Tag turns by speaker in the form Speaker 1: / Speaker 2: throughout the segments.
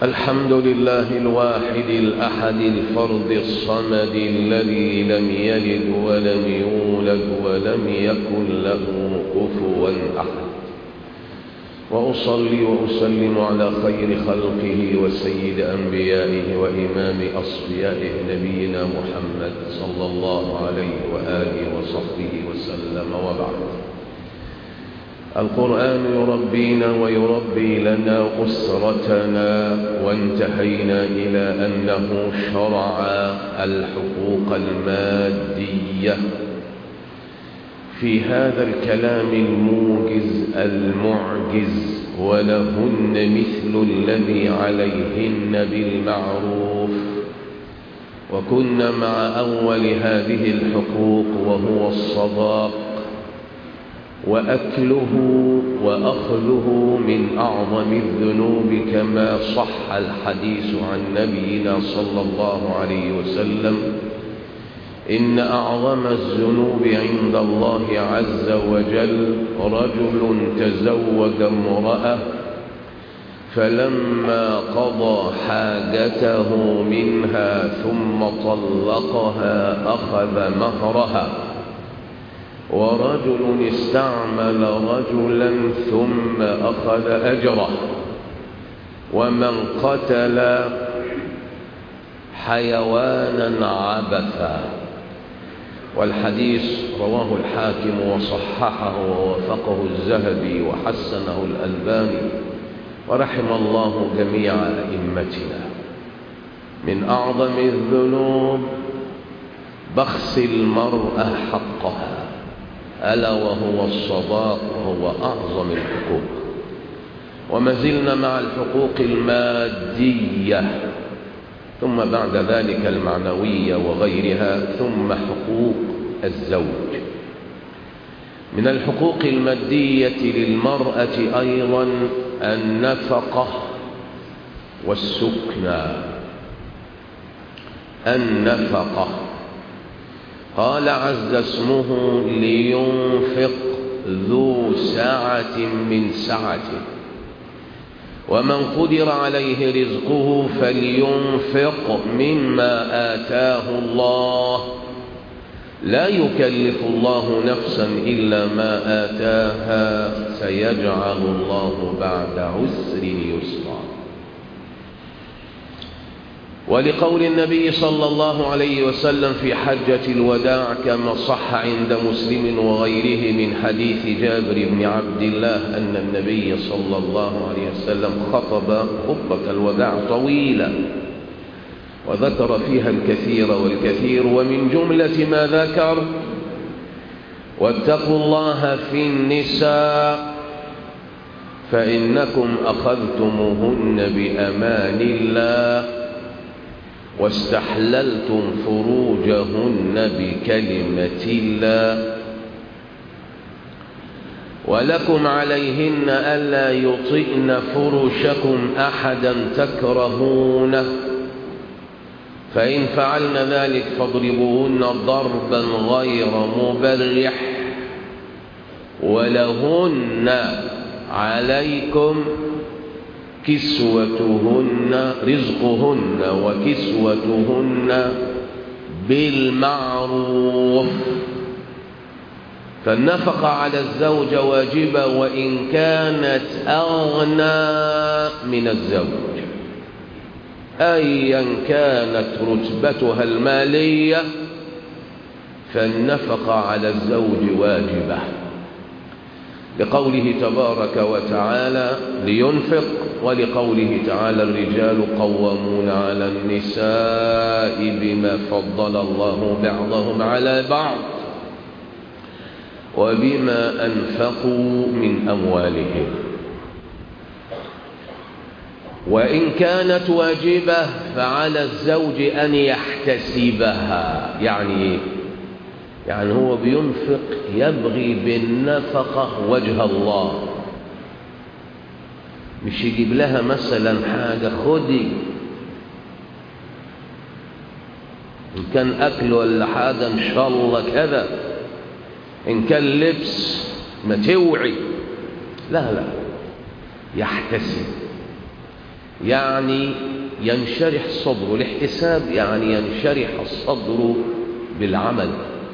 Speaker 1: الحمد لله الواحد الأحد الفرد الصمد الذي لم يلد ولم يولد ولم يكن له كفوا أحد، وأصلي وأسلم على خير خلقه وسيد أنبيائه وإمام أصفيائه نبينا محمد صلى الله عليه وآله وصحبه وسلم. وبعد، القرآن يربينا ويربي لنا أسرتنا، وانتهينا إلى أنه شرع الحقوق المادية في هذا الكلام الموجز المعجز: ولهن مثل الذي عليهن بالمعروف. وكنا مع أول هذه الحقوق وهو الصداق، وأكله وأخذه من أعظم الذنوب، كما صح الحديث عن نبينا صلى الله عليه وسلم: إن أعظم الذنوب عند الله عز وجل رجل تزوج امرأة فلما قضى حاجته منها ثم طلقها أخذ مهرها، ورجل استعمل رجلا ثم أخذ أجره، ومن قتل حيوانا عبثا. والحديث رواه الحاكم وصححه ووافقه الذهبي وحسنه الألباني، ورحم الله جميع أئمتنا. من أعظم الذنوب بخس المرأة حقها، ألا وهو الصداق، وهو أعظم الحقوق. وما زلنا مع الحقوق المادية، ثم بعد ذلك المعنوية وغيرها، ثم حقوق الزوج. من الحقوق المادية للمرأة أيضا النفقة والسكنى. النفقة، قال عز اسمه: لينفق ذو سعة من سعته، ومن قدر عليه رزقه فلينفق مما آتاه الله، لا يكلف الله نفسا إلا ما آتاها، سيجعل الله بعد عسر يسرا. ولقول النبي صلى الله عليه وسلم في حجة الوداع كما صح عند مسلم وغيره من حديث جابر بن عبد الله أن النبي صلى الله عليه وسلم خطب خطبة الوداع طويلة، وذكر فيها الكثير والكثير، ومن جملة ما ذكر: واتقوا الله في النساء فإنكم أخذتموهن بأمان الله واستحللتم فروجهن بكلمة الله، ولكم عليهن ألا يطئن فرشكم أحدا تكرهونه، فإن فعلن ذلك فاضربوهن ضربا غير مبرح، ولهن عليكم كسوتهن رزقهن وكسوتهن بالمعروف. فالنفقة على الزوج واجبة وإن كانت أغنى من الزوج، أيا كانت رتبتها المالية، فالنفقة على الزوج واجبة، لقوله تبارك وتعالى: لينفق، ولقوله تعالى: الرجال قوامون على النساء بما فضل الله بعضهم على بعض وبما أنفقوا من أموالهم. وإن كانت واجبة فعلى الزوج أن يحتسبها. يعني إيه؟ يعني هو بينفق يبغي بالنفقة وجه الله، مش يجيب لها مثلا حاجة: خدي، إن كان أكل ولا حاجة إن شاء الله كذا، إن كان لبس ما توعي. لا لا، يحتسب. يعني ينشرح صدره. الاحتساب يعني ينشرح الصدر بالعمل،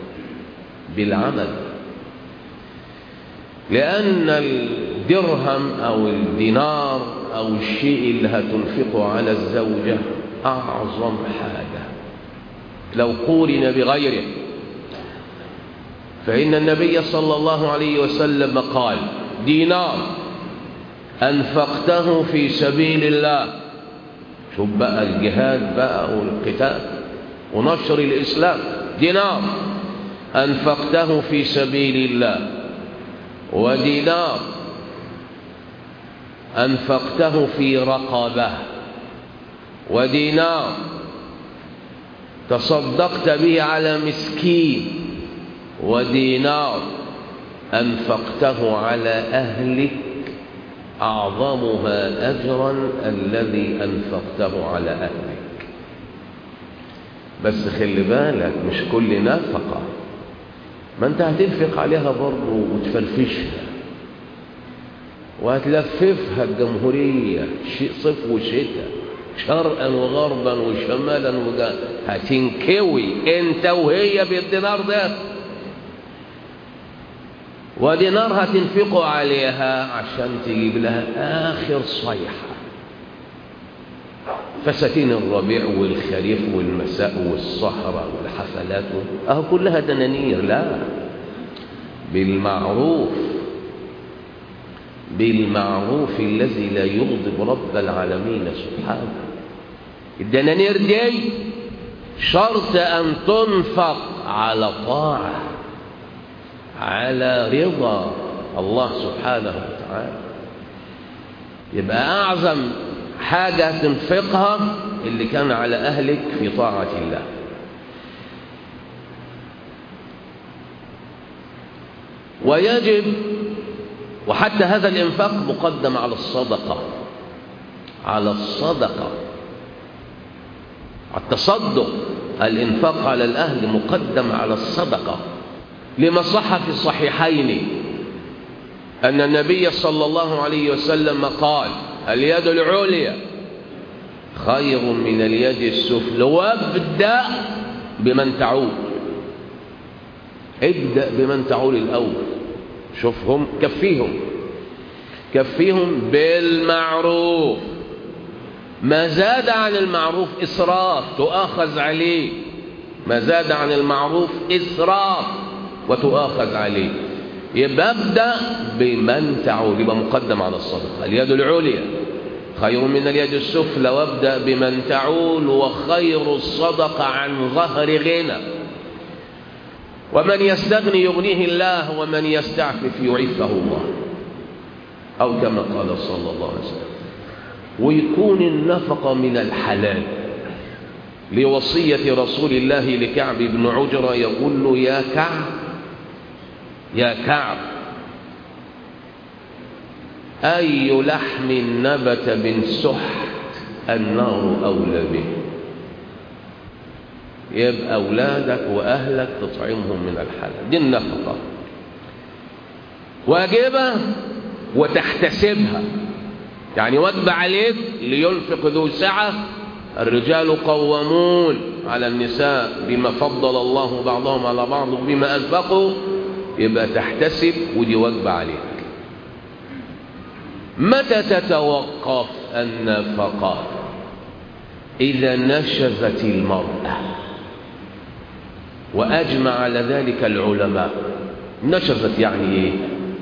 Speaker 1: لأن الدرهم أو الدينار أو الشيء اللي هتنفقه على الزوجة أعظم حاجة لو قورن بغيره. فإن النبي صلى الله عليه وسلم قال: دينار أنفقته في سبيل الله، شوف بقى الجهاد بقى والقتال ونشر الإسلام، دينار أنفقته في سبيل الله، ودينار أنفقته في رقبة، ودينار تصدقت به على مسكين، ودينار أنفقته على أهلك أعظمها أجرا الذي أنفقته على أهلك. بس خلي بالك مش كل نفقة، ما أنت هتنفق عليها برضه وتفرفشها وهتلففها الجمهورية، صيف وشتاء، شرقا وغربا وشمالا وجنوبا، هتنكوي انت وهي بالدينار ده. ودينار هتنفقوا عليها عشان تجيب لها آخر صيحة، فساتين الربيع والخريف والمساء والصحراء والحفلات كلها دنانير. لا، بالمعروف الذي لا يغضب رب العالمين سبحانه. الدنانير دي شرط أن تنفق على طاعة، على رضا الله سبحانه وتعالى. يبقى أعظم حاجة تنفقها اللي كان على أهلك في طاعة الله. ويجب، وحتى هذا الإنفاق مقدم على الصدقة، على التصدق. الإنفاق على الأهل مقدم على الصدقة، لما صح في الصحيحين أن النبي صلى الله عليه وسلم قال: اليد العليا خير من اليد السفلى، وابدأ بمن تعول. ابدأ بمن تعول الأول. شوفهم، كفيهم بالمعروف، ما زاد عن المعروف إسراف تؤاخذ عليه، ما زاد عن المعروف إسراف وتؤاخذ عليه. يبقى ابدأ بمن تعول، يبقى مقدم على الصدقة. اليد العليا خير من اليد السفلى، وابدأ بمن تعول، وخير الصدقة عن ظهر غنى. ومن يستغني يغنيه الله، ومن يستعفف يعفه الله، أو كما قال صلى الله عليه وسلم. ويكون النفقة من الحلال، لوصية رسول الله لكعب بن عجرة، يقول له: يا كعب أي لحم نبت من سحت النار أولى به. يبقى أولادك وأهلك تطعمهم من الحلال، دي النفقة واجبة وتحتسبها. يعني واجب عليك لينفق ذو سعة. الرجال قوامون على النساء بما فضل الله بعضهم على بعض وبما أنفقوا، يبقى تحتسب، ودي واجب عليك. متى تتوقف النفقة؟ إذا نشزت المرأة، وأجمع على ذلك العلماء. نشزت يعني إيه؟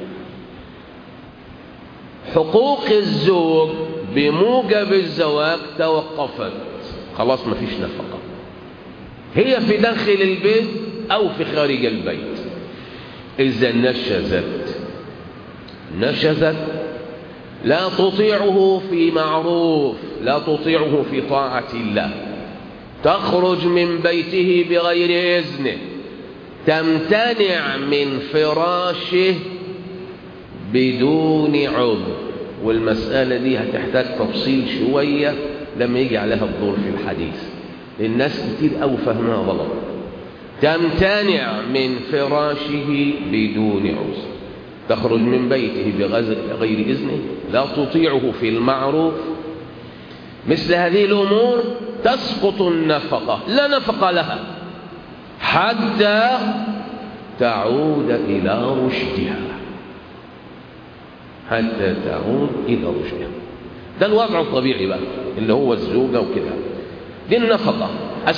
Speaker 1: حقوق الزوج بموجب الزواج توقفت، خلاص ما فيش نفقة، هي في داخل البيت أو في خارج البيت. إذا نشزت لا تطيعه في معروف، لا تطيعه في طاعة الله، تخرج من بيته بغير إذنه، تمتنع من فراشه بدون عذر. والمسألة دي هتحتاج تفصيل شوية لما يجي عليها الدور في الحديث، الناس كتير أو فهمها غلط. تمتنع من فراشه بدون عذر، تخرج من بيته بغير إذنه، لا تطيعه في المعروف، مثل هذه الأمور تسقط النفقة، لا نفقة لها حتى تعود إلى رشدها، حتى تعود إلى رشدها. ده الوضع الطبيعي بقى اللي هو الزوجة وكده. دي النفقة.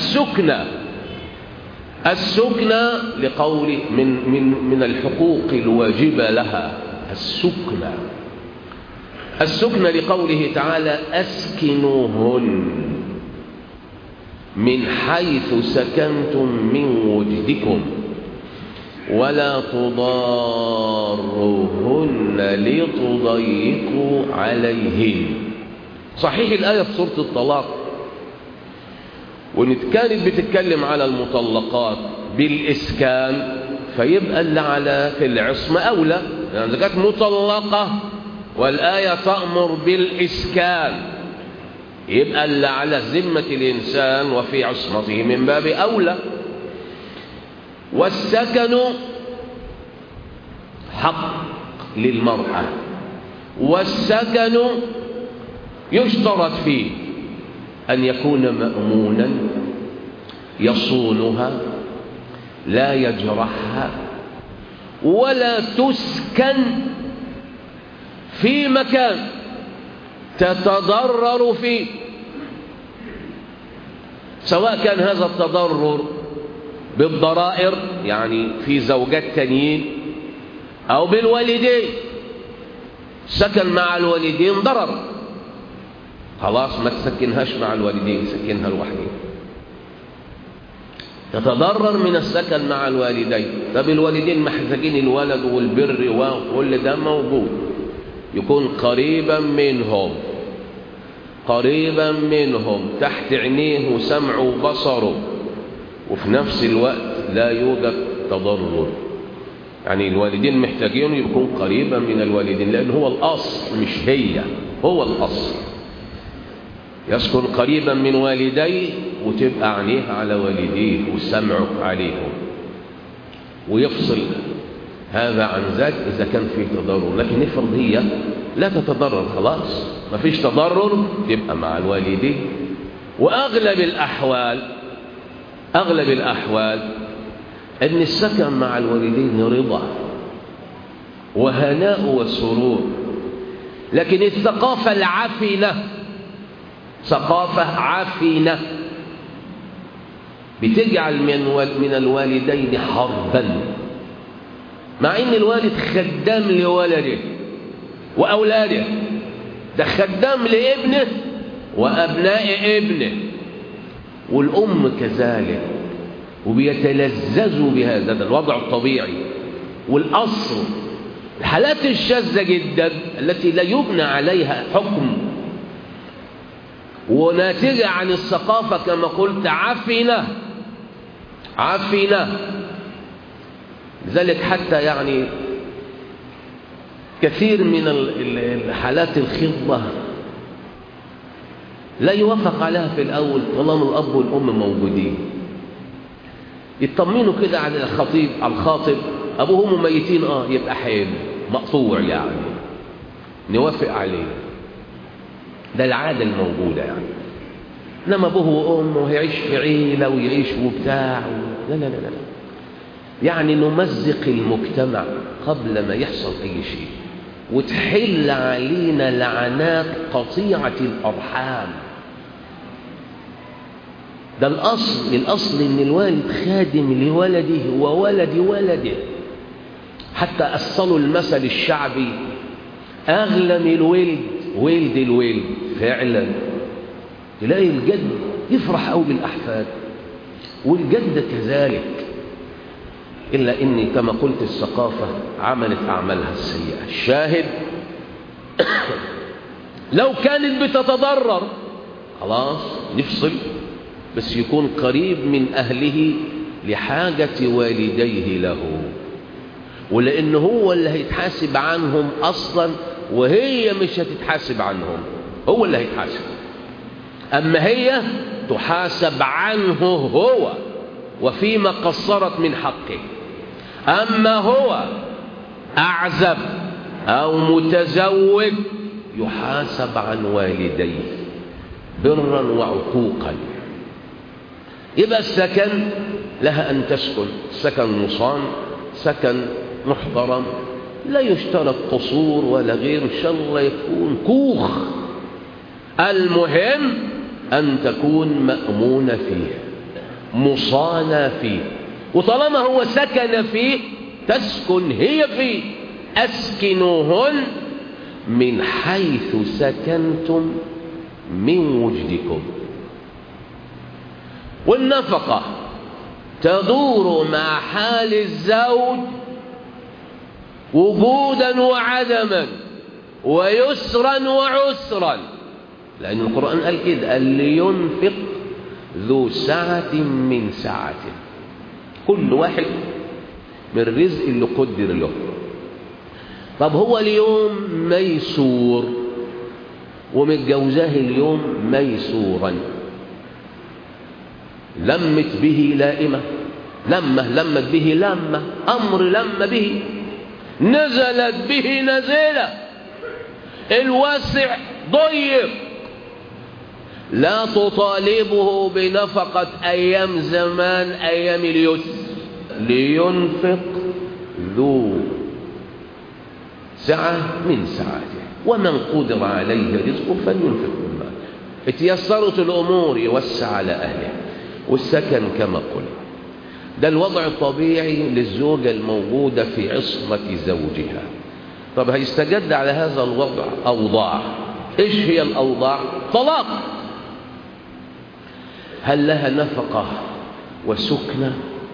Speaker 1: السكنى لقول من الحقوق الواجبة لها السكنى لقوله تعالى أسكنوهن من حيث سكنتم من وجدكم ولا تضاروهن لتضيقوا عليهن. صحيح الآية في سورة الطلاق وإن كانت بتتكلم على المطلقات بالإسكان فيبقى اللي على في العصمة أولى، يعني إذا كانت مطلقة والآية تأمر بالإسكان يبقى اللي على ذمة الإنسان وفي عصمته من باب أولى. والسكن حق للمرأة، والسكن يشترط فيه أن يكون مأمونا يصونها لا يجرحها، ولا تسكن في مكان تتضرر فيه، سواء كان هذا التضرر بالضرائر يعني في زوجات تانيين أو بالوالدين. سكن مع الوالدين ضرر، خلاص ما تسكنهاش مع الوالدين، سكنها لوحدها. تتضرر من السكن مع الوالدين، طب الوالدين محتاجين الولد والبر وكل ده موجود، يكون قريبا منهم تحت عينيه وسمعه وبصره، وفي نفس الوقت لا يوجد تضرر. يعني الوالدين محتاجين يكون قريبا من الوالدين، لأن هو الأصل مش هي، هو الأصل. يسكن قريبا من والديه وتبقى عينيه على والديه وسمعه عليهم، ويفصل هذا عن ذاك إذا كان فيه تضرر. لكن افرض هي لا تتضرر، خلاص ما فيش تضرر، تبقى مع الوالدين. وأغلب الأحوال أن السكن مع الوالدين رضا وهناء وسرور. لكن الثقافة العفنة، ثقافة عفنة بتجعل من الوالدين حربا، مع ان الوالد خدام لولده واولاده، ده خدام لابنه وابناء ابنه، والام كذلك، وبيتلذذوا بهذا. ده الوضع الطبيعي والاصل. الحالات الشاذة جدا التي لا يبنى عليها حكم وناتجة عن الثقافة كما قلت عفنة. لذلك حتى يعني كثير من الحالات الخضة لا يوافق عليها في الأول طالما الأب والأم موجودين، يطمنوا كده على الخاطب أبوهم ميتين، يبقى حلو مقطوع يعني نوافق عليه. ده العادة الموجودة يعني. إنما أبوه وأمه يعيش في عيلة ويعيش وبتاع لا لا لا لا، يعني نمزق المجتمع قبل ما يحصل أي شيء، وتحل علينا لعنات قطيعة الأرحام. ده الأصل إن الوالد خادم لولده وولد ولده. حتى أصلوا المثل الشعبي أغلى من ولد الولد فعلا. تلاقي الجد يفرح قوي بالأحفاد والجدة كذلك، إلا إني كما قلت الثقافة عملت أعمالها السيئة. الشاهد لو كانت بتتضرر خلاص نفصل، بس يكون قريب من أهله لحاجة والديه له، ولأنه هو اللي هيتحاسب عنهم أصلا، وهي مش هتتحاسب عنهم، هو اللي هيتحاسب. أما هي تحاسب عنه هو وفيما قصرت من حقه. أما هو أعزب أو متزوج يحاسب عن والديه. برا وعقوقا. يبقى السكن لها أن تسكن سكن مصان، سكن محترم، لا يشترط قصور ولا غير، إن شاء الله يكون كوخ، المهم أن تكون مأمونة فيه، مصانة فيه، وطالما هو سكن فيه تسكن هي فيه. أسكنوهن من حيث سكنتم من وجدكم. والنفقة تدور مع حال الزوج وجودا وعدما ويسرا وعسرا، لأن القرآن قال كده: لينفق ذو سعة من سعته. كل واحد من الرزق اللي قدر له. طب هو اليوم ميسور ومتجوزاه اليوم ميسورا، لمت به لائمة، لمت به لمة، أمر لم به، نزلت به نزلة، الواسع ضيق، لا تطالبه بنفقة أيام زمان، أيام اليسر. لينفق ذو سعة من سعته ومن قدر عليه رزقه فلينفق مما اتيسرت الأمور يوسع على أهله. والسكن كما قلنا ده الوضع الطبيعي للزوجة الموجودة في عصمة زوجها. طب هيستجد على هذا الوضع أوضاع. إيش هي الأوضاع؟ طلاق. هل لها نفقة وسكنة؟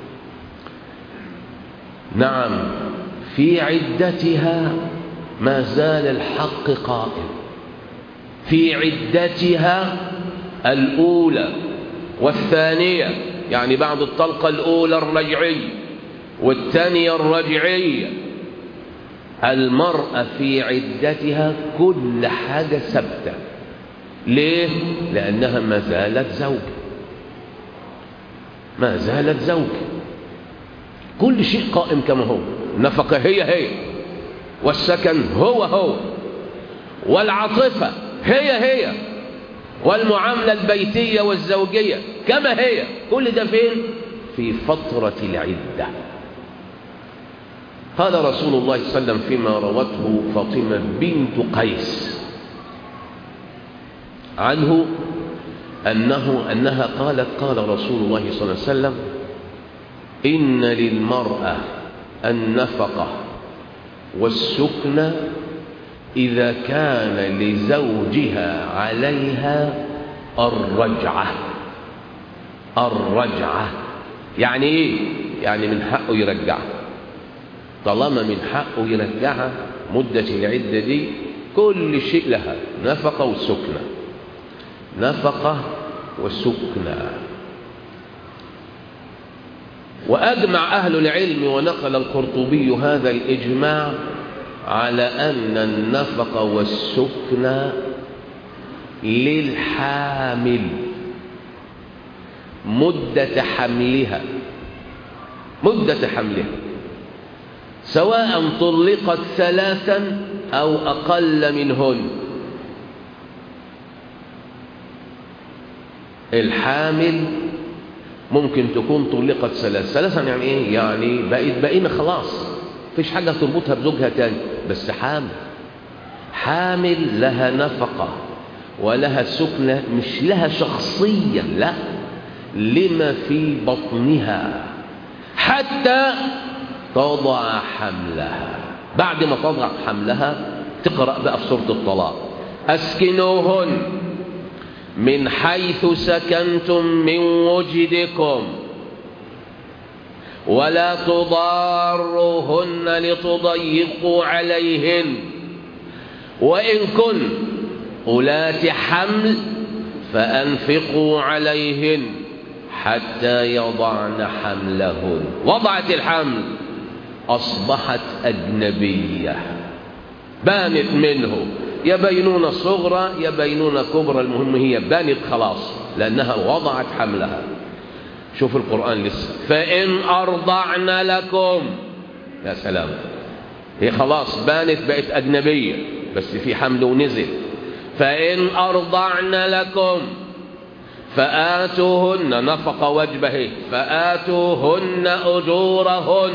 Speaker 1: نعم، في عدتها ما زال الحق قائم، في عدتها الأولى والثانية، يعني بعد الطلقة الأولى الرجعية والثانية الرجعية، المرأة في عدتها كل حاجة ثابتة. ليه؟ لأنها ما زالت زوجة، ما زالت زوجة، كل شيء قائم كما هو. النفقة هي والسكن هو والعاطفة هي والمعاملة البيتية والزوجية كما هي. كل ده فين؟ في فترة العدة. قال رسول الله صلى الله عليه وسلم فيما روته فاطمة بنت قيس عنه أنها قالت: قال رسول الله صلى الله عليه وسلم: إن للمرأة النفقة والسكن إذا كان لزوجها عليها الرجعة. يعني إيه؟ يعني من حقه يرجعها. طالما من حقه يرجعها مدة العدة دي كل شيء لها نفقة وسكنة، نفقة وسكنة. وأجمع أهل العلم ونقل القرطبي هذا الإجماع على أن النفقة والسكنة للحامل مدة حملها، سواء طلقت 3 أو أقل منهن. الحامل ممكن تكون طلقت 3 يعني إيه؟ يعني بقينا خلاص مفيش حاجة تربطها بزوجها تاني، بس حامل لها نفقة ولها سكنة، مش لها شخصيا، لا، لما في بطنها حتى تضع حملها. بعد ما تضع حملها تقرأ بقى في سورة الطلاق: أسكنوهن من حيث سكنتم من وجدكم ولا تضاروهن لتضيقوا عليهن وإن كن أولات حمل فأنفقوا عليهن حتى يضعن حملهن. وضعت الحمل أصبحت أجنبية، بانت منه، يبينون صغرى يبينون كبرى، المهم هي بانت خلاص لأنها وضعت حملها. شوف القرآن لسه: فإن أرضعن لكم. يا سلام، هي خلاص بانت بقت أجنبية بس في حمل ونزل. فإن أرضعن لكم فآتوهن نفقة وجبه فآتوهن أجورهن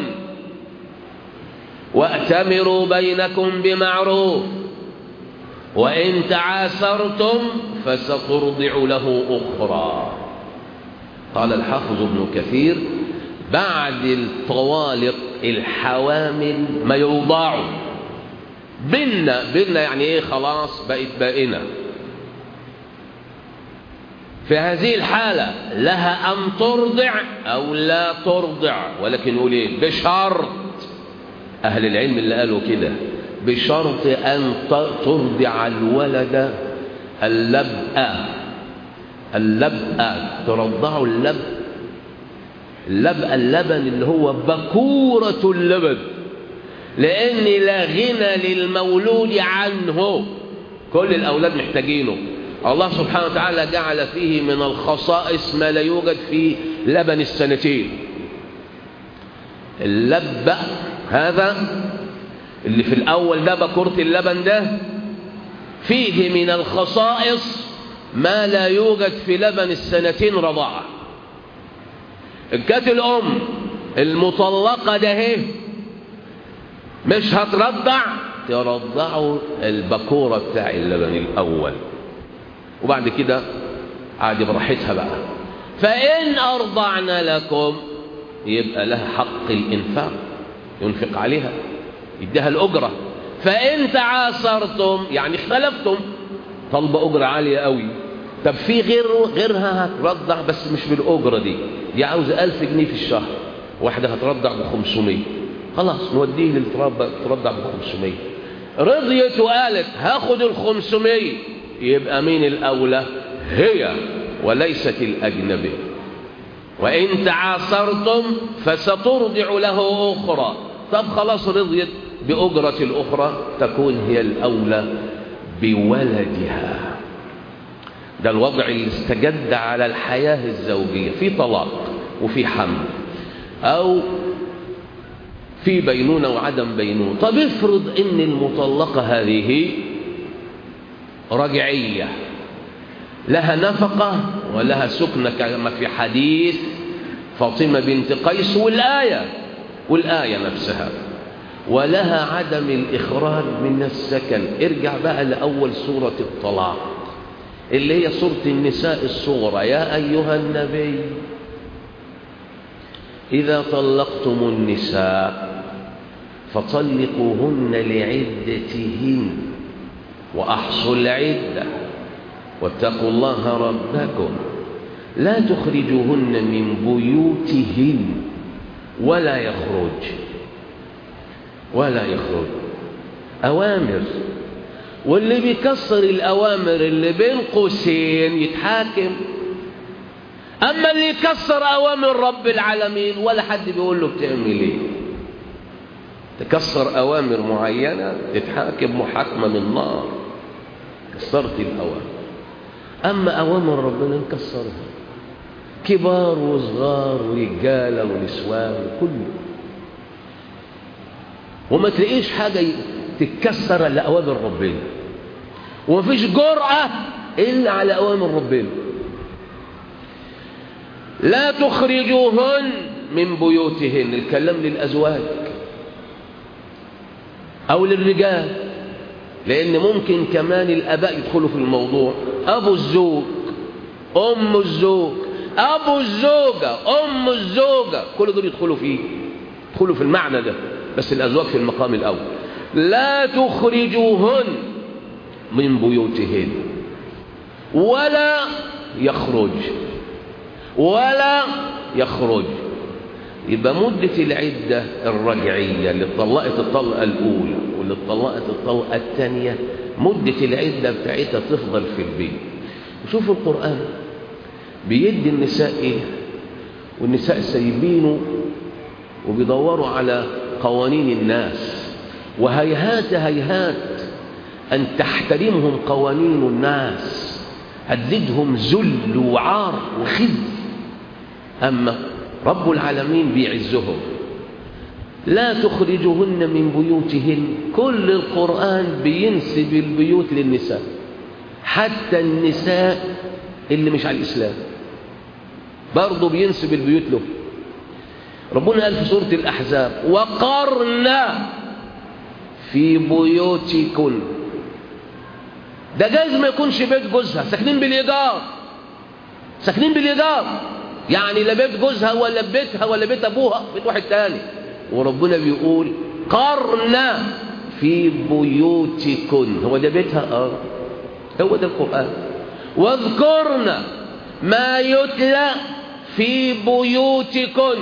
Speaker 1: وأتمروا بينكم بمعروف وإن تعاسرتم فسترضع له أخرى. قال الحافظ ابن كثير: بعد الطوالق الحوامل ما يوضعوا بينا يعني ايه؟ خلاص بقت بائنة. في هذه الحالة لها أن ترضع أو لا ترضع، ولكن يقول ايه؟ بشرط، أهل العلم اللي قالوا كده، بشرط أن ترضع الولد اللبأ ترضعه اللبن اللي هو بكورة اللبن، لأن لا غنى للمولود عنه، كل الأولاد محتاجينه. الله سبحانه وتعالى جعل فيه من الخصائص ما لا يوجد في لبن السنتين. اللبأ هذا اللي في الأول ده، بكورة اللبن ده، فيه من الخصائص ما لا يوجد في لبن السنتين رضاعة. إن كانت الأم المطلقة ده مش هترضع، ترضعوا البكورة بتاع اللبن الأول، وبعد كده عادي براحتها بقى. فإن أرضعن لكم يبقى لها حق الإنفاق، ينفق عليها، يديها الأجرة. فإن تعاسرتم يعني اختلفتم، طلب أجرة عالية قوي، طب في غيرها هترضع بس مش بالأجرة دي عاوزة 1000 جنيه في الشهر، واحدة هترضع ب500، خلاص نوديه للترضع ب500. رضيت وقالت هاخد ال500، يبقى مين الأولى؟ هي وليست الأجنبي. وإن تعاسرتم فسترضع له أخرى، طب خلاص رضيت بأجرة الأخرى، تكون هي الأولى بولدها. ده الوضع اللي استجد على الحياة الزوجية، في طلاق وفي حمل أو في بينونة وعدم بينونة. طب افرض إن المطلقة هذه رجعية، لها نفقة ولها سكنة كما في حديث فاطمة بنت قيس والآية نفسها، ولها عدم الإخراج من السكن. ارجع بقى لأول سورة الطلاق اللي هي سورة النساء الصغرى: يا أيها النبي إذا طلقتم النساء فطلقوهن لعدتهن وأحصوا العدة واتقوا الله ربكم لا تخرجوهن من بيوتهن ولا يخرج. أوامر، واللي بيكسر الأوامر اللي بين قوسين يتحاكم. أما اللي يكسر أوامر رب العالمين ولا حد بيقول له بتعمل ايه، تكسر أوامر معينة تتحاكم محاكمة من نار، كسرت الأوامر. أما أوامر ربنا نكسرها، كبار وصغار ورجالة ونسوان كله، وما تلاقيش حاجة تتكسر إلا أوامر ربنا، ومفيش جرأة إلا على أوامر ربنا. لا تخرجوهن من بيوتهن، الكلام للأزواج أو للرجال، لأن ممكن كمان الآباء يدخلوا في الموضوع، أبو الزوج، أم الزوج، أبو الزوجة، أم الزوجة، كل دول يدخلوا في المعنى ده، بس الأزواج في المقام الأول. لا تخرجوهن من بيوتهن ولا يخرج. يبقى مدة العدة الرجعية اللي اتطلقت الطلقة الأولى واللي اتطلقت الطلقة الثانية، مدة العدة بتاعتها تفضل في البيت. وشوفوا القرآن بيدي النساء ايه، والنساء سايبينه وبيدوروا على قوانين الناس، وهيهات أن تحترمهم قوانين الناس، هتزيدهم ذل وعار وخزي. أما رب العالمين بيعزهم. لا تخرجوهن من بيوتهن، كل القرآن بينسب البيوت للنساء، حتى النساء اللي مش على الإسلام برضه بينسب البيوت له. ربنا قال في سورة الأحزاب وقرنا في بيوتكن. ده جايز ما يكونش بيت جوزها، ساكنين بالإيجار، ساكنين بالإيجار، يعني لا بيت جوزها ولا بيتها ولا بيت أبوها، بيت واحد تاني. وربنا بيقول قرنا في بيوتكن، هو ده بيتها؟ هو ده القرآن. واذكرنا ما يتلى في بيوتكن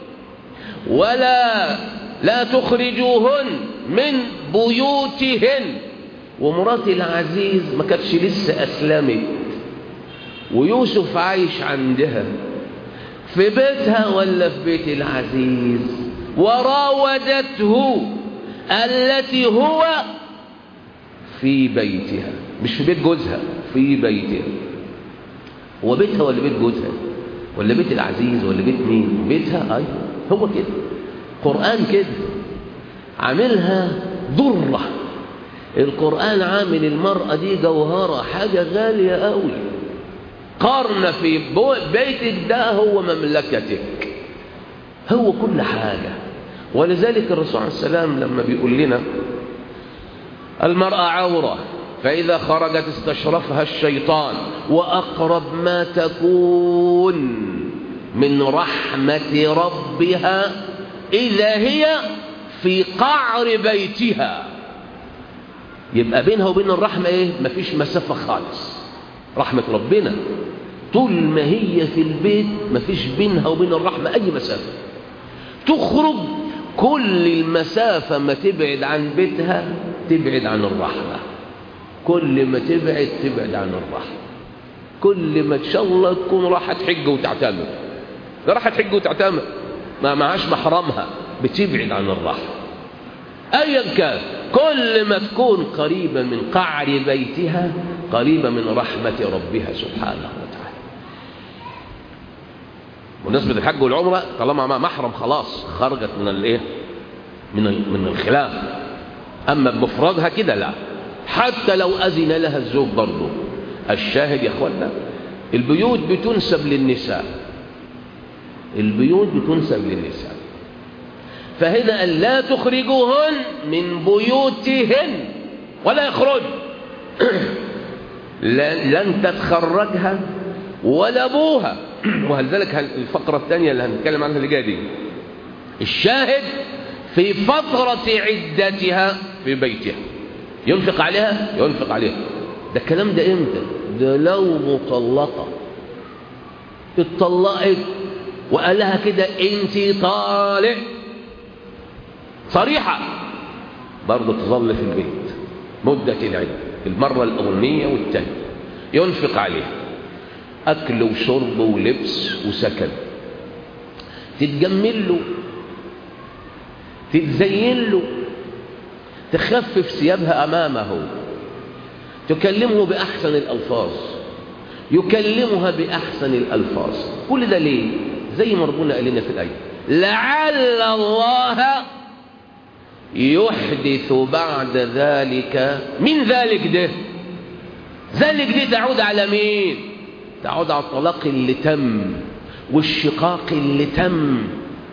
Speaker 1: لا تخرجوهن من بيوتهن. ومرات العزيز ما كانتش لسه أسلمت ويوسف عايش عندها في بيتها ولا في بيت العزيز، وراودته التي هو في بيتها، مش في بيت جوزها، في بيتها. هو بيتها ولا بيت جوزها ولا بيت العزيز ولا بيت مين؟ بيتها. أيوة هو كده، قرآن كده عاملها ضرة. القرآن عامل المرأة دي جوهرة، حاجة غالية قوي. قرن في بيتك، ده هو مملكتك، هو كل حاجة. ولذلك الرسول عليه السلام لما بيقول لنا المرأة عورة، فإذا خرجت استشرفها الشيطان، وأقرب ما تكون من رحمة ربها إذا هي في قعر بيتها. يبقى بينها وبين الرحمة إيه؟ مفيش مسافة خالص. رحمة ربنا طول ما هي في البيت مفيش بينها وبين الرحمة أي مسافة. تخرج كل المسافة ما تبعد عن بيتها تبعد عن الرحمة، كل ما تبعد عن الرحمة. كل ما إن شاء الله تكون راحت حج وتعتمر، راحت حج وتعتمر ما معهاش محرمها، بتبعد عن الرحمة أيا كان. كل ما تكون قريبة من قعر بيتها قريبة من رحمة ربها سبحانه وتعالى. بالنسبة للحج والعمرة طالما مع محرم خلاص خرجت من الايه، من الخلاف. أما بمفردها كده لا، حتى لو أذن لها الزوج برضه. الشاهد يا أخوانا، البيوت بتنسب للنساء، البيوت بتنسب للنساء. فهنا قال لا تخرجوهن من بيوتهن ولا يخرج. لن تتخرجها ولا ابوها. وهذلك الفقرة الثانية اللي هنتكلم عنها اللي جايه دي، الشاهد في فترة عدتها في بيتها ينفق عليها، ينفق عليها. ده الكلام ده امتى؟ ده لو مطلقة اتطلقت وقال لها كده انت طالق صريحة، برضه تظل في البيت مدة العدة، المرة الأولانية والثانية. ينفق عليها أكل وشرب ولبس وسكن، تتجمل له، تتزين له، تخفف ثيابها أمامه، تكلمه بأحسن الألفاظ، يكلمها بأحسن الألفاظ. كل ده ليه؟ زي ما ربنا قال لنا في الآية لعل الله يحدث بعد ذلك من ذلك. ده ذلك دي تعود على مين؟ تعود على الطلاق اللي تم والشقاق اللي تم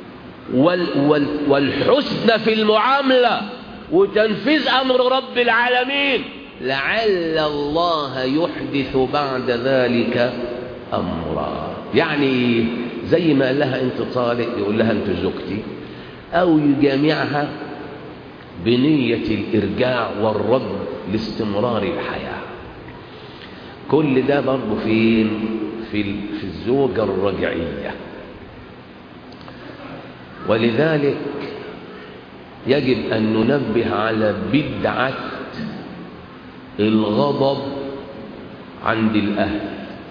Speaker 1: والحسن في المعاملة وتنفيذ أمر رب العالمين. لعل الله يحدث بعد ذلك أمرا، يعني زي ما قال لها أنت طالق يقول لها أنت زوجتي، أو يجامعها بنية الإرجاع والرد لاستمرار الحياة. كل ده برضه في الزوجة الرجعية. ولذلك يجب أن ننبه على بدعة الغضب عند الأهل،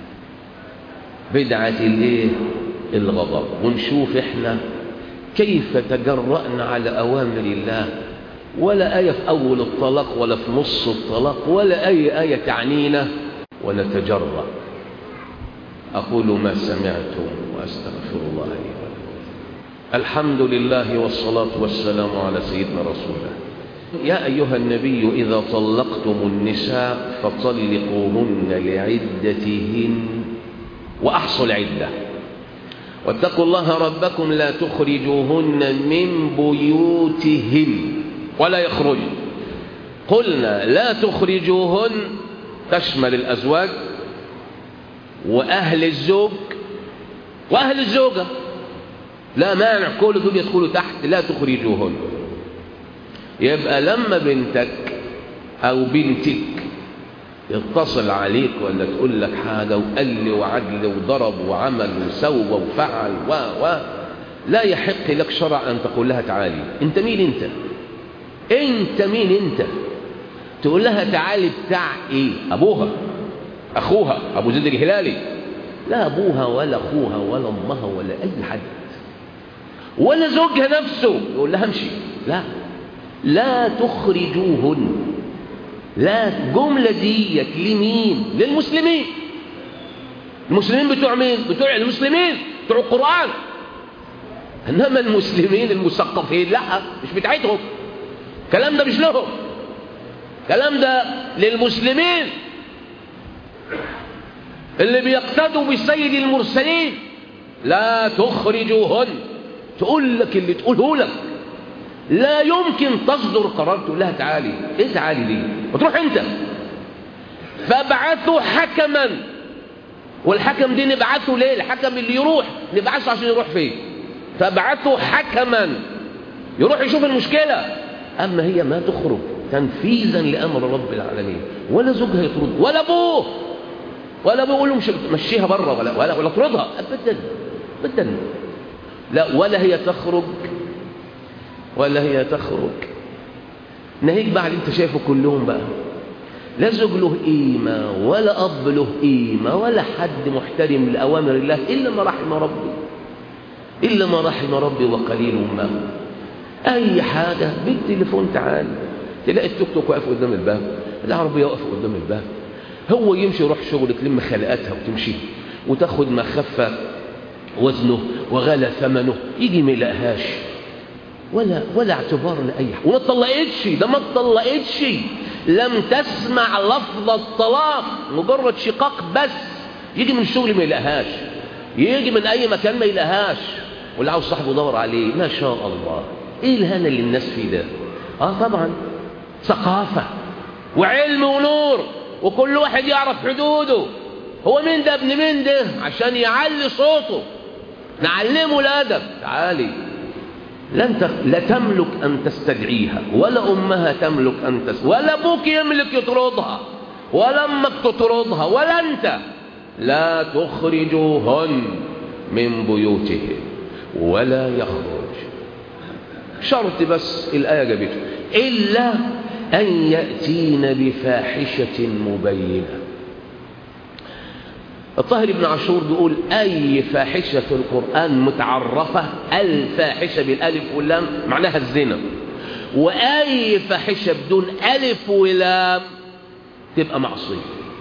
Speaker 1: بدعة الايه؟ الغضب. ونشوف احنا كيف تجرأنا على أوامر الله. ولا آية في أول الطلاق ولا في نص الطلاق ولا أي آية تعنينا ونتجرأ. أقول ما سمعتم وأستغفر الله لي ولكم. الحمد لله والصلاة والسلام على سيدنا رسول الله يا أيها النبي إذا طلقتم النساء فطلقوهن لعدتهن وأحصوا العدة واتقوا الله ربكم لا تخرجوهن من بيوتهن ولا يخرجن. قلنا لا تخرجوهن تشمل الأزواج وأهل الزوج وأهل الزوجة، لا مانع كل دول يدخلوا تحت لا تخرجوهن. يبقى لما بنتك أو بنتك يتصل عليك ولا تقول لك حاجة وقال لي وعدل وضرب وعمل وسوى وفعل لا يحق لك شرع أن تقول لها تعالي. أنت مين أنت؟ أنت مين أنت؟ تقول لها تعالي بتاع إيه؟ أبوها أخوها أبو زيد الهلالي؟ لا أبوها ولا أخوها ولا أمها ولا أي حد ولا زوجها نفسه يقول لها امشي. لا تخرجوهن. لا الجملة ديت لمين؟ للمسلمين. المسلمين بتوع مين؟ بتوع المسلمين بتوع القرآن. إنما المسلمين المثقفين لا، مش بتاعتهم. الكلام ده مش لهم، الكلام ده للمسلمين اللي بيقتدوا بالسيد المرسلين. لا تخرجوهن. تقول لك اللي تقوله لك. لا يمكن تصدر قرار تقول لها تعالي. ايه تعالي ليه؟ وتروح انت. فابعثوا حكما. والحكم دي نبعثه ليه؟ الحكم اللي يروح نبعثه عشان يروح فين؟ فابعثوا حكما يروح يشوف المشكلة. اما هي ما تخرج تنفيذا لامر رب العالمين، ولا زوجها يطرد ولا ابوه يقول له مشيها بره ولا اطردها ابدا. لا، ولا هي تخرج ناهيك بقى اللي انت شايفه كلهم بقى. لا زوج له قيمة ولا أب له قيمة ولا حد محترم لأوامر الله إلا ما رحم ربي وقليل ما. أي حاجة بالتليفون تعال تلاقي التوك توك واقف قدام الباب، العربية واقفة قدام الباب، هو يمشي يروح شغل تلم خلقاتها وتمشي وتاخد ما خف وزنه وغلى ثمنه، يجي ما يلاقيهاش ولا اعتبار لأي حاجة. وما اتطلقتش، ده ما اتطلقتش، لم تسمع لفظ الطلاق، مجرد شقاق بس. يجي من الشغل ما يلاقيهاش، يجي من أي مكان ما يلاقيهاش، واللي عاوز صاحبه يدور عليه. ما شاء الله، ايه الهنا اللي الناس فيه ده؟ طبعا ثقافة وعلم ونور، وكل واحد يعرف حدوده. هو مين ده ابن مين ده عشان يعلي صوته؟ نعلمه الأدب. تعالي. لا تملك أن تستدعيها، ولا أمها تملك أن ولا أبوك يملك يطردها، ولا أمك تطردها، ولا أنت. لا تخرجوهن من بيوتهن ولا يخرج. شرط بس الآية جابته، إلا أن يأتين بفاحشة مبينة. الطاهر بن عاشور بيقول أي فاحشة في القرآن متعرفة، الفاحشة بالألف واللام معناها الزنا، وأي فاحشة بدون ألف ولام تبقى معصية.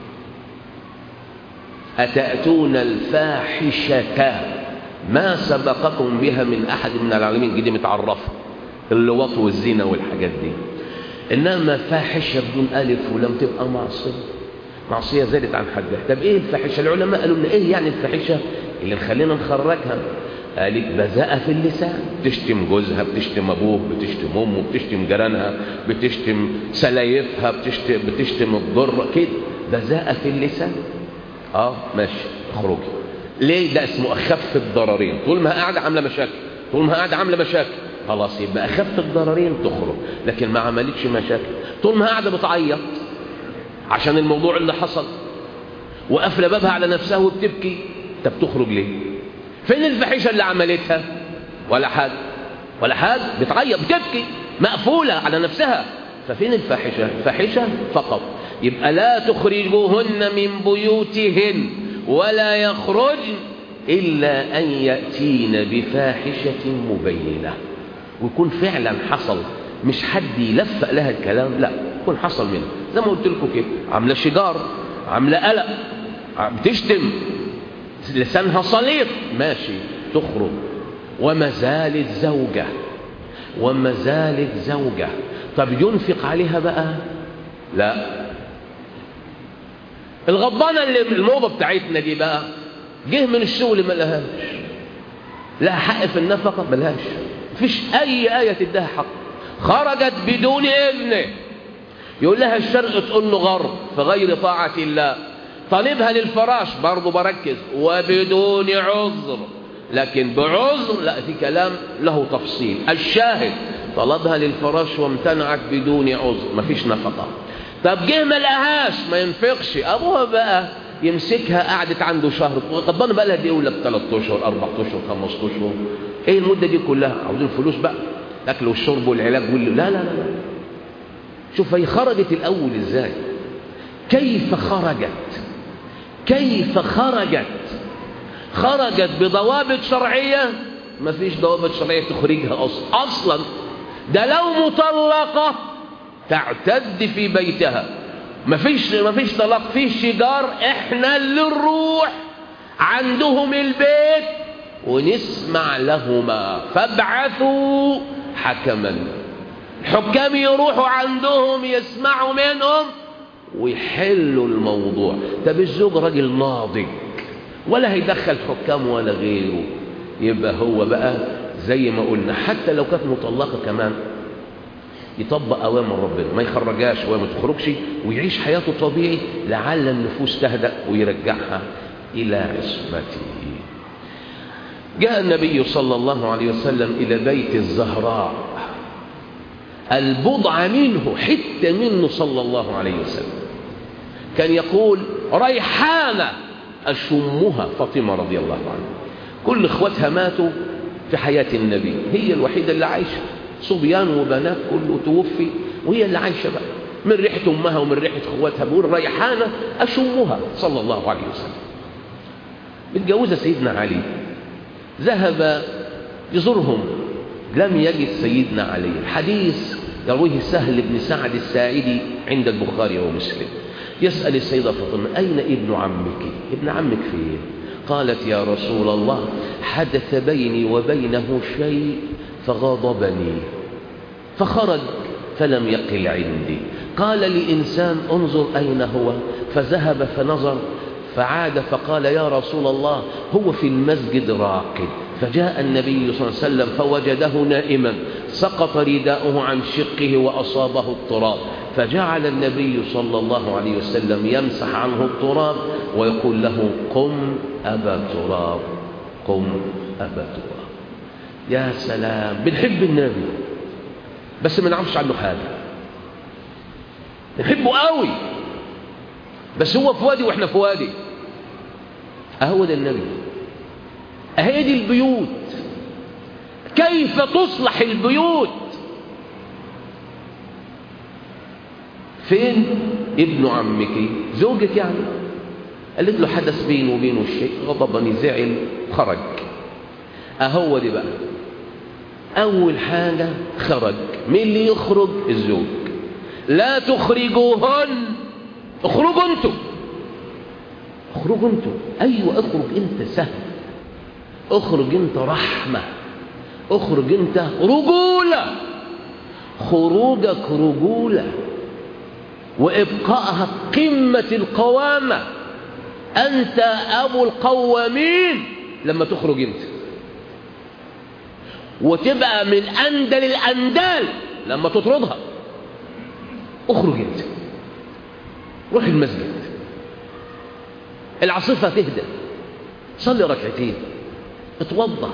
Speaker 1: أتأتون الفاحشة ما سبقكم بها من أحد من العالمين. دي متعرفة، اللواط والزنا والحاجات دي. إنما فاحشة بدون ألف ولام تبقى معصية زادت عن حدها. طب ايه الفاحشة؟ العلماء قالوا لنا ايه يعني الفاحشة اللي نخلينا نخرجها؟ قالت بذاءة في اللسان، بتشتم جوزها، بتشتم ابوه، بتشتم امه، بتشتم جيرانها، بتشتم سلايفها، بتشتم الضر كده، بذاءة في اللسان. ماشي، اخرجي. ليه؟ ده اسمه اخف الضررين. طول ما قاعدة عاملة مشاكل خلاص يبقى اخف الضررين تخرج. لكن ما عملتش مشاكل، طول ما قاعدة بتعيط عشان الموضوع اللي حصل وقفل بابها على نفسها وبتبكي، طب تخرج ليه؟ فين الفاحشة اللي عملتها؟ ولا حاجة، بتعيط بتبكي مقفولة على نفسها. ففين الفاحشة؟ فاحشة فقط. يبقى لا تخرجوهن من بيوتهن ولا يخرجن إلا أن يأتين بفاحشة مبينة. ويكون فعلا حصل، مش حد يلفق لها الكلام، لا، يكون حصل منها زي ما قلت لكم كده، عامله شجار، عامله قلق، بتشتم، لسانها صليط، ماشي، تخرج. وما زالت زوجة وما زالت زوجة. طب ينفق عليها بقى؟ لا. الغضبانة اللي الموضة بتاعتنا دي بقى جه من الشغل ما لهاش، لها حق في النفقة؟ ملهاش، مفيش أي آية تديها حق. خرجت بدون إذنه، يقول لها الشرق تقول له غرب في غير طاعة الله. طالبها للفراش برضه بركز وبدون عذر، لكن بعذر لا، في كلام له تفصيل. الشاهد طلبها للفراش وامتنعت بدون عذر، مفيش نفقة. طب جه ما لقاهاش ما ينفقش، ابوها بقى يمسكها، قعدت عنده شهر، غضبانه بقى لها دي يقول لك 3 اشهر 4 اشهر 5 اشهر، ايه المده دي كلها؟ عاوزين فلوس بقى، الاكل والشرب والعلاج لا لا لا لا. شوف هي خرجت الاول ازاي، كيف خرجت، كيف خرجت. خرجت بضوابط شرعيه؟ مفيش ضوابط شرعيه تخرجها اصلا. ده لو مطلقه تعتد في بيتها، مفيش طلاق، في شجار، احنا اللي نروح عندهم البيت ونسمع لهما، فابعثوا حكما. الحكام يروحوا عندهم يسمعوا منهم ويحلوا الموضوع. طب الزوج راجل ناضج ولا هيدخل حكام ولا غيره، يبقى هو بقى زي ما قلنا حتى لو كانت مطلقة كمان يطبق أوامر ربنا، ما يخرجاش وما تخرجش، ويعيش حياته طبيعي لعل النفوس تهدأ ويرجعها إلى عصمته. جاء النبي صلى الله عليه وسلم إلى بيت الزهراء، البضع منه، حتة منه صلى الله عليه وسلم. كان يقول ريحانة أشمها فاطمة رضي الله عنها. كل إخوتها ماتوا في حياة النبي، هي الوحيدة اللي عايشة، صبيان وبنات كله توفي وهي اللي عايشة بقى من ريحة أمها ومن ريحة إخوتها. بقول ريحانة أشمها صلى الله عليه وسلم. متجوزة سيدنا علي، ذهب يزورهم لم يجد سيدنا علي. الحديث يرويه سهل بن سعد الساعدي عند البخاري ومسلم. يسأل السيدة فاطمة أين ابن عمك؟ ابن عمك فين؟ قالت يا رسول الله حدث بيني وبينه شيء فغاضبني فخرج فلم يقل عندي. قال لإنسان انظر أين هو، فذهب فنظر فعاد فقال يا رسول الله هو في المسجد راقد. فجاء النبي صلى الله عليه وسلم فوجده نائما، سقط رداؤه عن شقه وأصابه التراب، فجعل النبي صلى الله عليه وسلم يمسح عنه التراب ويقول له قم أبا تراب، قم أبا تراب. يا سلام، بنحب النبي بس ما نعرفش عنه حاجة، نحبه قوي بس هو في وادي واحنا في وادي. اهو ده النبي، اهي دي البيوت. كيف تصلح البيوت؟ فين ابن عمك؟ زوجك يعني. قالت له حدث بينه وبينه الشيء، غضبني، زعل، خرج. اهو دي بقى اول حاجة خرج. مين اللي يخرج؟ الزوج. لا تخرجوهن، اخرجوا انتوا، اخرجوا انتوا. ايوه اخرج انت سهل، اخرج انت رحمة، اخرج انت رجولة. خروجك رجولة وابقائها قمة القوامة. انت ابو القوامين لما تخرج انت، وتبقى من اندل الاندال لما تطردها. اخرج انت، روح المسجد، العاصفة تهدى، صلي ركعتين، اتوضى.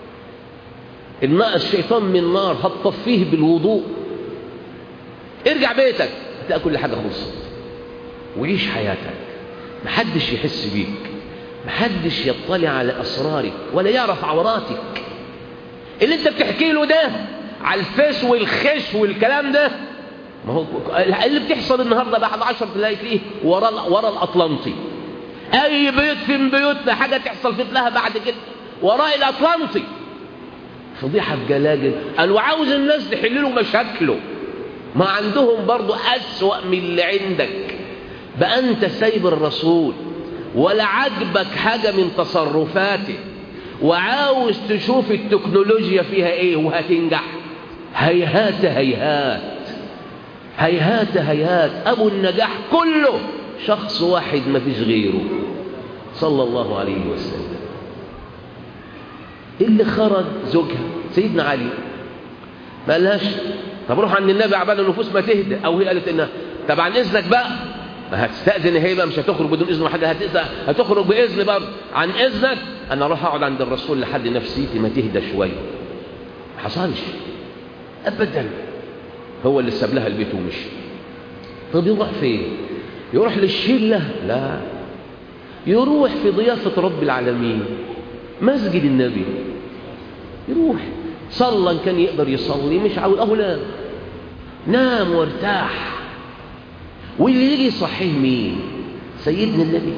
Speaker 1: الشيطان من نار هتطفيه بالوضوء. ارجع بيتك تلاقي كل حاجة خلصت، وعيش حياتك. محدش يحس بيك، محدش يطلع على أسرارك ولا يعرف عوراتك. اللي انت بتحكي له ده على الفيس والخش والكلام ده، ما هو اللي بتحصل النهارده بعد 10 تلاقي فيه ورا الأطلنطي. أي بيت من بيوتنا حاجة تحصل في لها بعد كده وراء الأطلنطي، فضيحة بجلاجل. قالوا عاوز الناس تحل له مشاكله، ما عندهم برضو أسوأ من اللي عندك. بقى أنت سايب الرسول ولا عجبك حاجة من تصرفاته، وعاوز تشوف التكنولوجيا فيها إيه وهتنجح. هيهات هيهات هيهات هيهات. أبو النجاح كله شخص واحد ما فيش غيره صلى الله عليه وسلم. اللي خرج زوجها سيدنا علي ما قالهاش طب روح عند النبي عبال النفوس ما تهدى، أو هي قالت إنها طب عن إذنك بقى، ما هتستأذن هي بقى، مش هتخرج بدون إذن حاجة، هتخرج بإذن برضه، عن إذنك أنا أروح أقعد عند الرسول لحد نفسيتي ما تهدى شوية. ما حصلش أبدا، هو اللي ساب لها البيت ومشي. طب يروح فين؟ يروح للشلة؟ لا، يروح في ضيافة رب العالمين مسجد النبي، يروح صلى إن كان يقدر يصلي، مش عاوز أهو نام وارتاح. واللي يجي يصحيه مين؟ سيدنا النبي.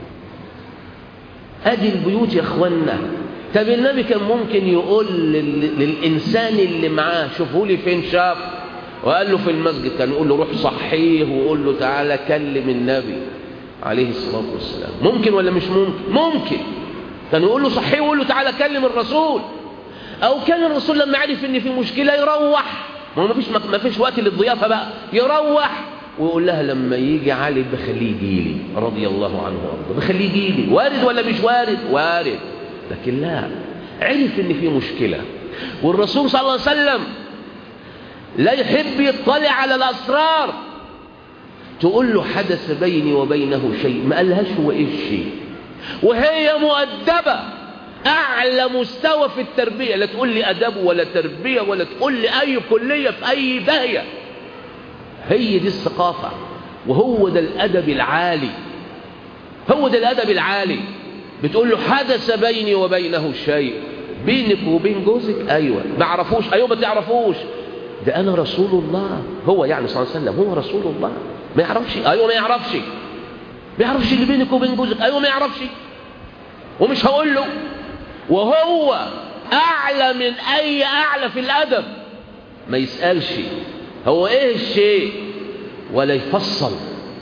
Speaker 1: ادي البيوت يا اخوانا. طب النبي كان ممكن يقول للانسان اللي معاه شوفوا لي فين شاف، وقال له في المسجد، كان يقول له روح صحيه وقول له تعالى كلم النبي عليه الصلاه والسلام. ممكن ولا مش ممكن؟ ممكن. كان يقول له صحيه وقول له تعالى كلم الرسول. او كان الرسول لما عرف ان في مشكله يروح، ما فيش وقت للضيافه بقى، يروح ويقول لها لما يجي علي بخليه يجيلي رضي الله عنه وارضاه، بخليه يجيلي. وارد ولا مش وارد؟ وارد. لكن لا، عرف ان في مشكله، والرسول صلى الله عليه وسلم لا يحب يطلع على الاسرار. تقول له حدث بيني وبينه شيء، ما قالهاش هو ايه الشيء، وهي مؤدبه اعلى مستوى في التربيه. لا تقول لي ادب ولا تربيه ولا تقول لي اي كليه في اي داهيه. هي دي الثقافة، وهو ده الأدب العالي، هو ده الأدب العالي. بتقول له حدث بيني وبينه شيء، بينك وبين جوزك؟ أيوة. ما عرفوش؟ أيوة. ما تعرفوش؟ ده أنا رسول الله. هو يعني صلى الله عليه وسلم هو رسول الله، ما يعرفش؟ أيوة ما يعرفش. ما يعرفش اللي بينك وبين جوزك؟ أيوة ما يعرفش، ومش هقول له. وهو أعلى من أي أعلى في الأدب، ما يسألش هو ايه الشيء ولا يفصل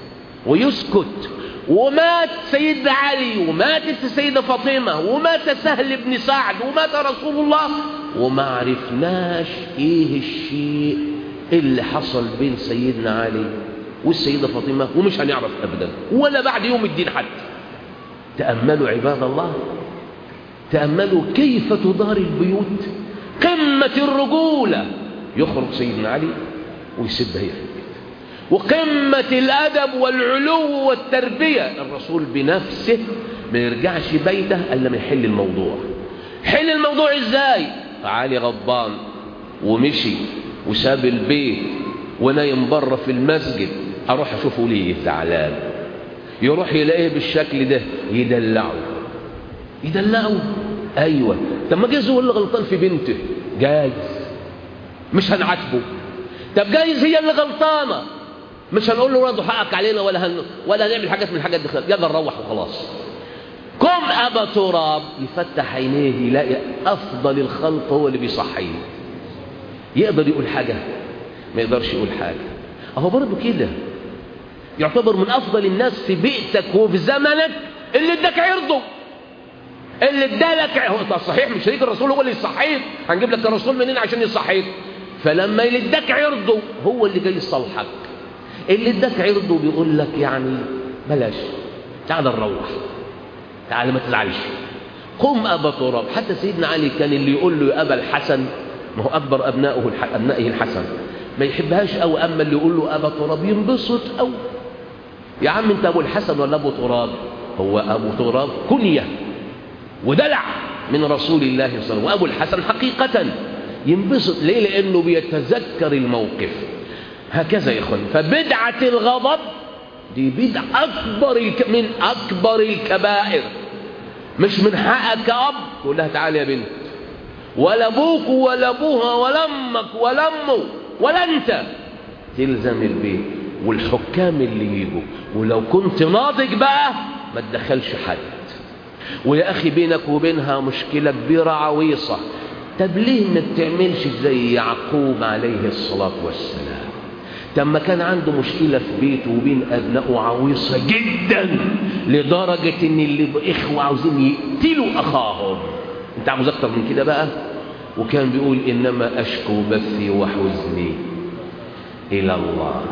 Speaker 1: ويسكت. ومات سيدنا علي، وماتت السيدة فاطمة، ومات سهل بن سعد، ومات رسول الله، وما عرفناش ايه الشيء اللي حصل بين سيدنا علي والسيدة فاطمة، ومش هنعرف ابدا ولا بعد يوم الدين حتى. تأملوا عباد الله، تأملوا كيف تدار البيوت. قمة الرجولة يخرج سيدنا علي ويسيبها هي في البيت، وقمة الأدب والعلو والتربية الرسول بنفسه ما يرجعش بيته إلا ما يحل الموضوع. حل الموضوع إزاي؟ علي غضبان ومشي وساب البيت ونايم بره في المسجد، أروح أشوفه ليه زعلان، يروح يلاقيه بالشكل ده، يدلعه. أيوة. طب ما جايز هو اللي غلطان في بنته، جايز، مش هنعاتبه. طب جايز هي اللي غلطانه، مش هنقول له رضوا حقك علينا ولا هنعمل حاجات من الحاجات دي، يلا نروح وخلاص. قم ابا تراب، يفتح عينيه يلاقي افضل الخلق هو اللي بيصحيه. يقدر يقول حاجه؟ ما يقدرش يقول حاجه. اهو برضه كده يعتبر من افضل الناس في بيئتك وفي زمنك اللي اداك عرضه، اللي ادالك. هو صحيح مش شريك الرسول هو اللي يصحيك، هنجيب لك الرسول منين عشان يصحيك؟ فلما اللي اداك عرضه هو اللي جاي يصالحك، اللي اداك عرضه بيقول لك يعني بلاش، تعال نروح، تعال ما تزعلش، قم ابا تراب. حتى سيدنا علي كان اللي يقول له يا ابا الحسن، ما هو اكبر ابنائه الحسن، ما يحبهاش او اما اللي يقول له ابا تراب ينبسط. او يا عم انت ابو الحسن ولا ابو تراب؟ هو ابو تراب كنيه ودلع من رسول الله صلى الله عليه وسلم، وابو الحسن حقيقه ينبسط. ليه؟ لانه بيتذكر الموقف. هكذا يا اخوان. فبدعه الغضب دي بدعه من اكبر الكبائر. مش من حقك كأب تقول لها تعالي يا بنت، ولا ابوك ولا ابوها ولا امك ولا امه ولا انت، تلزم البيت والحكام اللي يجوا. ولو كنت ناضج بقى ما تدخلش حد. ويا اخي بينك وبينها مشكله كبيره عويصه، طب ليه ما بتعملش زي يعقوب عليه الصلاه والسلام؟ طب ما كان عنده مشكله في بيته وبين ابنائه عويصه جدا لدرجه ان اللي باخوه عاوزين يقتلوا اخاهم. انت عاوز اكتر من كده بقى؟ وكان بيقول إنما أشكو بثي وحزني إلى الله.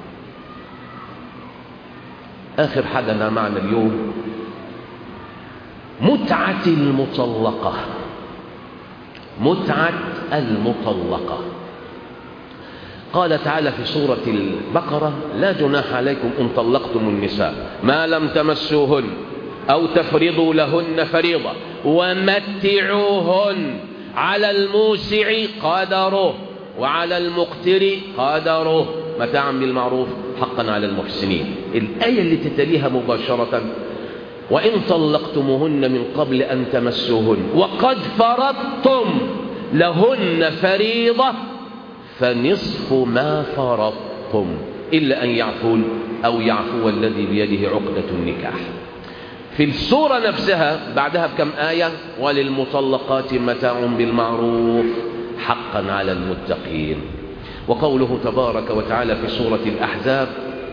Speaker 1: آخر حاجة معنا اليوم متعة المطلقة. متعة المطلقة. قال تعالى في سورة البقرة: لا جناح عليكم إن طلقتم النساء ما لم تمسوهن أو تفرضوا لهن فريضة ومتعوهن على الموسع قدره وعلى المقتر قدره متاعا بالمعروف حقا على المحسنين. الآية اللي تتليها مباشرة: وإن طلقتموهن من قبل أن تمسوهن وقد فرضتم لهن فريضة فنصف ما فرضتم إلا أن يعفون أو يعفو الذي بيده عقدة النكاح. في السورة نفسها بعدها بكم آية: وللمطلقات متاع بالمعروف حقا على المتقين. وقوله تبارك وتعالى في سورة الأحزاب: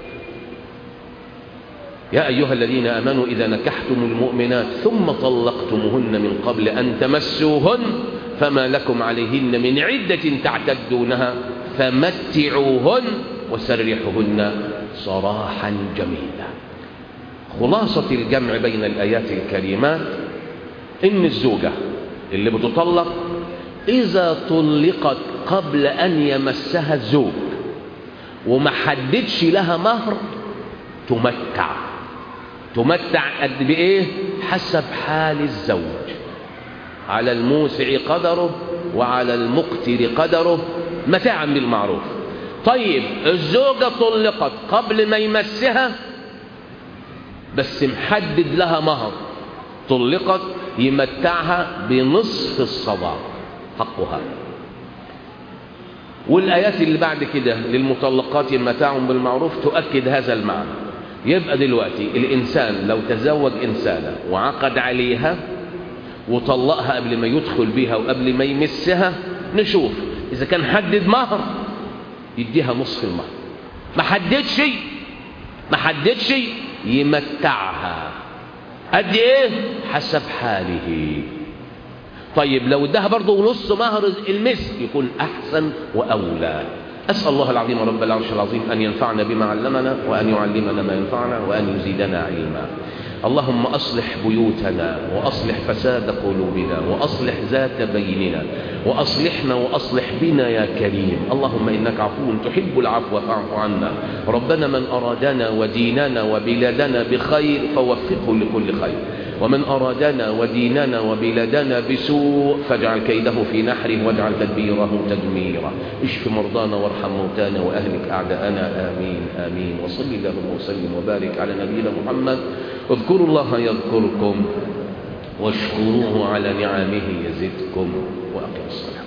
Speaker 1: يا أيها الذين آمنوا إذا نكحتم المؤمنات ثم طلقتموهن من قبل أن تمسوهن فما لكم عليهن من عدة تعتدونها فمتعوهن وسرحوهن سراحا جميلا. خلاصة الجمع بين الآيات الكريمات إن الزوجة اللي بتطلق إذا طلقت قبل أن يمسها الزوج وما حددش لها مهر تمتع قد بإيه؟ حسب حال الزوج، على الموسع قدره وعلى المقتر قدره متاعا بالمعروف. طيب الزوجة طلقت قبل ما يمسها بس محدد لها مهر، طلقت يمتعها بنصف الصداق حقها. والآيات اللي بعد كده للمطلقات متاع بالمعروف تؤكد هذا المعنى. يبقى دلوقتي الإنسان لو تزوج إنسانة وعقد عليها وطلقها قبل ما يدخل بها وقبل ما يمسها، نشوف إذا كان حدد مهر يديها نصف المهر، ما حددش يمتعها قد إيه حسب حاله. طيب لو ادها برضه نص مهر المثل يكون أحسن وأولى. أسأل الله العظيم رب العرش العظيم أن ينفعنا بما علمنا وأن يعلمنا ما ينفعنا وأن يزيدنا علما. اللهم أصلح بيوتنا وأصلح فساد قلوبنا وأصلح ذات بيننا وأصلحنا وأصلح بنا يا كريم. اللهم إنك عفو تحب العفو فاعف عنا. ربنا من أرادنا وديننا وبلادنا بخير فوفقه لكل خير، ومن أرادنا وديننا وبلادنا بسوء فاجعل كيده في نحره واجعل تدبيره تدميرا. اشف مرضانا وارحم موتانا وأهلك أعداءنا آمين آمين. وصل اللهم وسلم وبارك على نبينا محمد. اذكروا الله يذكركم واشكروه على نعمه يزدكم وأقيموا الصلاة.